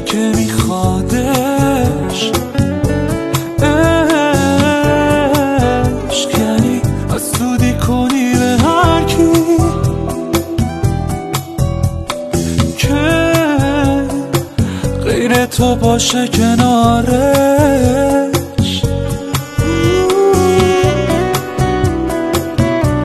که میخوادش. عشق یعنی حسودی کنی به هر کی که غیر تو باشه کناره.